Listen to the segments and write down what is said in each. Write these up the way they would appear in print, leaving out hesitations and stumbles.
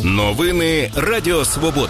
Новини Радіо Свобода.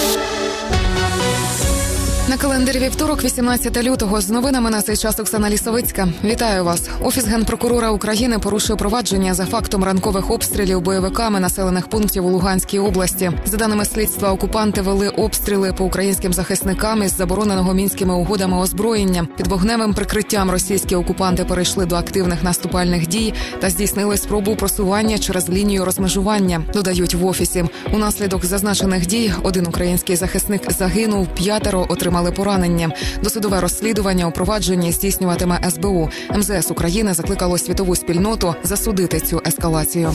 На календарі вівторок, 18 лютого. З новинами на цей час Оксана Лісовицька. Вітаю вас. Офіс Генпрокурора України порушує провадження за фактом ранкових обстрілів бойовиками населених пунктів у Луганській області. За даними слідства, окупанти вели обстріли по українським захисникам із забороненого Мінськими угодами озброєння. Під вогневим прикриттям російські окупанти перейшли до активних наступальних дій та здійснили спробу просування через лінію розмежування, додають в офісі. Унаслідок зазначених дій один український захисник загинув, 5 отримали поранення. Досудове розслідування у провадженні здійснюватиме СБУ. МЗС України закликало світову спільноту засудити цю ескалацію.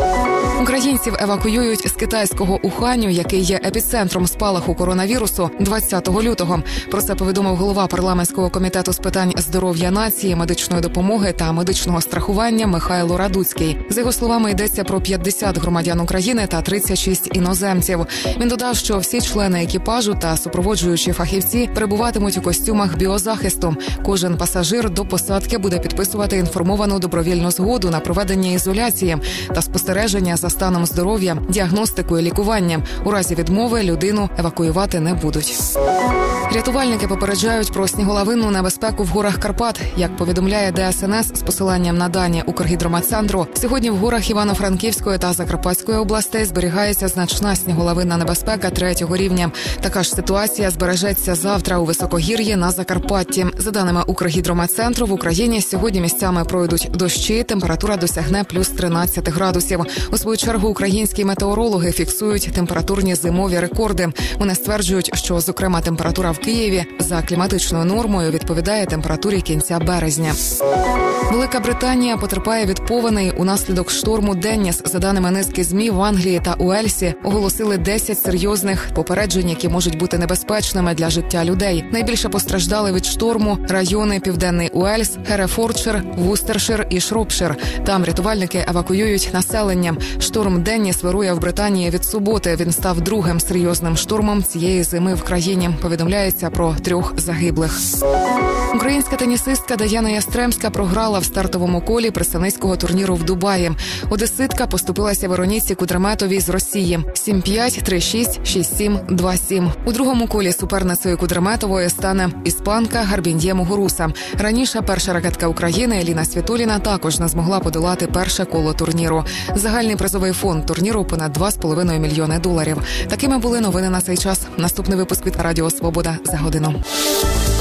Українців евакуюють з китайського Уханю, який є епіцентром спалаху коронавірусу, 20 лютого. Про це повідомив голова парламентського комітету з питань здоров'я нації, медичної допомоги та медичного страхування Михайло Радуцький. За його словами, йдеться про 50 громадян України та 36 іноземців. Він додав, що всі члени екіпажу та супроводжуючі фахівці перебуватимуть у костюмах біозахисту. Кожен пасажир до посадки буде підписувати інформовану добровільну згоду на проведення ізоляції та спостереження за станом здоров'я, діагностику і лікування. У разі відмови людину евакуювати не будуть. Рятувальники попереджають про сніголавинну небезпеку в горах Карпат. Як повідомляє ДСНС з посиланням на дані Укргідромедцентру, сьогодні в горах Івано-Франківської та Закарпатської областей зберігається значна сніголавинна небезпека 3-го рівня. Така ж ситуація збережеться завтра у високогір'ї на Закарпатті. За даними Укргідромедцентру, в Україні сьогодні місцями пройдуть дощі, температура досягне плюс 13 градусів. У свою чергу українські метеорологи фіксують температурні зимові рекорди. Вони стверджують, що, зокрема, температура в Києві за кліматичною нормою відповідає температурі кінця березня. Велика Британія потерпає від повеней унаслідок шторму Денніс. За даними низки ЗМІ, в Англії та Уельсі оголосили 10 серйозних попереджень, які можуть бути небезпечними для життя людей. Найбільше постраждали від шторму райони Південний Уельс, Херефордшир, Вустершир і Шропшир. Там рятувальники евакуюють населення. Шторм Денніс вирує в Британії від суботи. Він став другим серйозним штормом цієї зими в країні. Повідомляється про 3 загиблих. Українська тенісистка Даяна Ястремська програла в стартовому колі представницького турніру в Дубаї. Одеситка поступилася Вероніці Кудерметовій з Росії. 7-5, 3-6, 6-7, 2-7. У другому колі суперницею Кудерметової стане іспанка Гарбін'є Мугуруса. Раніше перша ракетка України Еліна Світоліна також не змогла подолати перше коло турніру. Загальний призовий фонд турніру – понад $2,5 мільйони. Такими були новини на цей час. Наступний випуск від Радіо Свобода за годину.